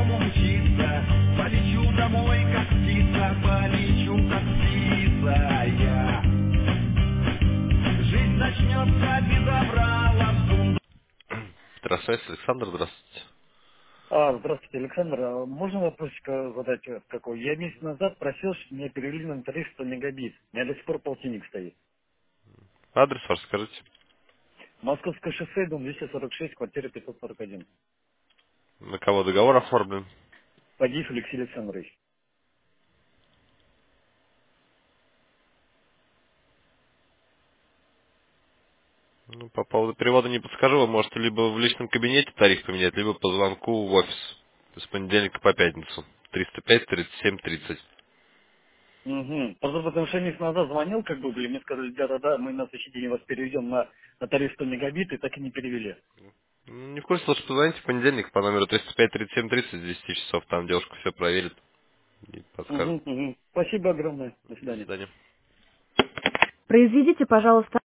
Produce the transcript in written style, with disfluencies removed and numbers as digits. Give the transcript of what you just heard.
буду мчиться, полечу домой, как птица, полечу, как птица я. Жизнь начнется без обрала. Здравствуйте, Александр, здравствуйте. Здравствуйте, Александр. Можно вопросик задать какой? Я месяц назад просил, чтобы мне перевели на тариф 100 мегабит. У меня до сих пор полтинник стоит. Адрес ваш скажите. Московское шоссе, дом 246, квартира 541. На кого договор оформлен? Погиб Алексей Александрович. Ну, по поводу перевода не подскажу. Вы можете либо в личном кабинете тариф поменять, либо по звонку в офис. С понедельника по пятницу. 305 37 30. Угу. Потому что я месяц назад звонил, были, мне сказали, да-да-да, мы на следующий день вас переведем на тариф 100 мегабит, и так и не перевели. Не в курсе, лучше позвоните в понедельник по номеру 305 37 30 с 10 часов. Там девушка все проверит и подскажет. Угу. Спасибо огромное. До До свидания. свидания. Произведите, пожалуйста,